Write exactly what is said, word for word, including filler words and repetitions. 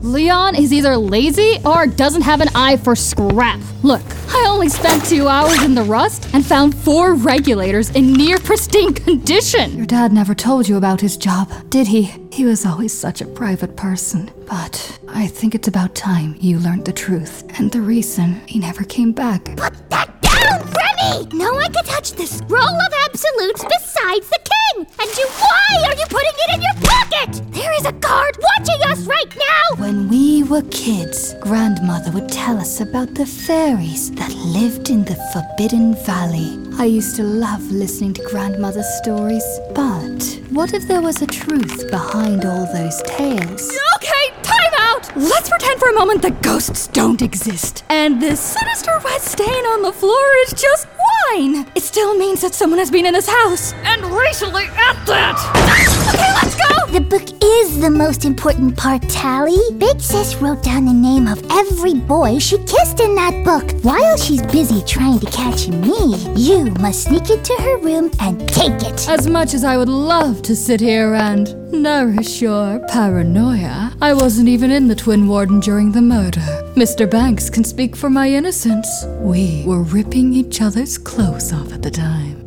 Leon is either lazy or doesn't have an eye for scrap. Look, I only spent two hours in the rust and found four regulators in near pristine condition. Your dad never told you about his job, did he? He was always such a private person. But I think it's about time you learned the truth and the reason he never came back. Put that down, Remy! No one can touch the scroll of absolutes besides the king! And you, why are you putting it in your pocket? There is a guard watching us right now! When we were kids, Grandmother would tell us about the fairies that lived in the Forbidden Valley. I used to love listening to Grandmother's stories. But what if there was a truth behind all those tales? Okay, time out! Let's pretend for a moment that ghosts don't exist. And this sinister wet stain on the floor is just wine. It still means that someone has been in this house. And recently at that! Okay, let's go! The book is the most important part, Tally. Big Sis wrote down the name of every boy she kissed in that book. While she's busy trying to catch me, you must sneak into her room and take it. As much as I would love to sit here and nourish your paranoia, I wasn't even in the Twin Warden during the murder. Mister Banks can speak for my innocence. We were ripping each other's clothes off at the time.